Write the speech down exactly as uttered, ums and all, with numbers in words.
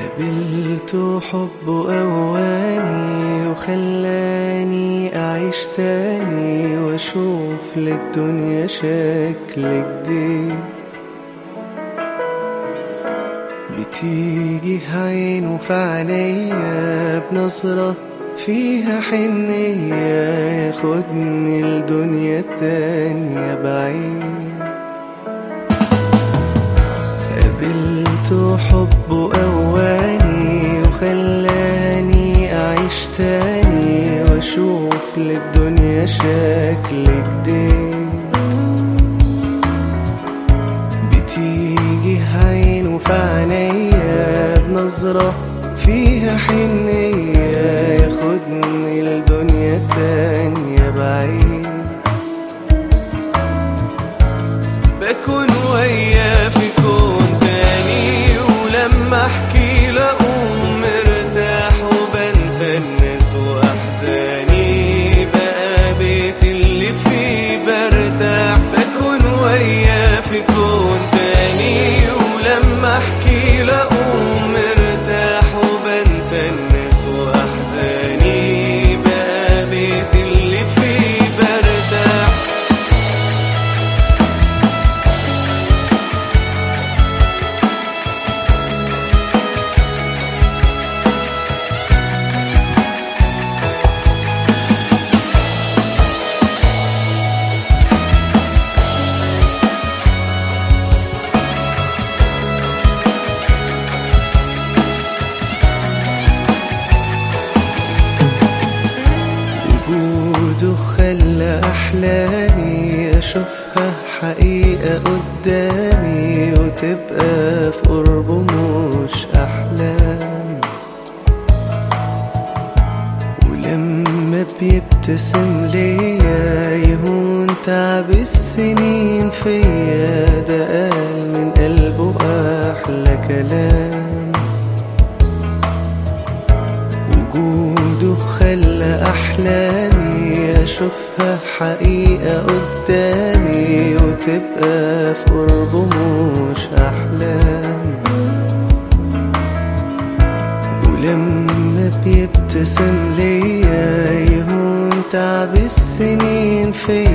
قابلته حب أواني وخلاني أعيش تاني وأشوف للدنيا شكل جديد. بتيجي عينه في عينيا بنظرة فيها حنية، ياخدني لدنيا تانية بعيد. قابلته حب أواني وخلاني أعيش تاني وأشوف للدنيا شكل جديد. بتيجي عينه في عينيا بنظرة فيها حنية، ياخدني لدنيا تانية بعيد. بكون وياه في كون تاني، ولما احكي لأقوم مرتاح وبنسى الناس واحزاني، بقى بيت اللي فيه برتاح. بكون وياه في كون تاني، ولما احكي لأقوم مرتاح وبنسى الناس واحزاني، بقى بيت اللي فيه برتاح. وجوده خلى أحلامي أشوفها حقيقة قدامي، وتبقى في قربه مش أحلام. ولما بيبتسم ليا يهون تعب السنين فيا، ده قال من قلبه أحلى كلام. وجوده خلى أحلامي أشوفها حقيقة قدامي، وتبقى في قربه مش أحلام. ولما بيبتسم ليا يهون تعب السنين فيا،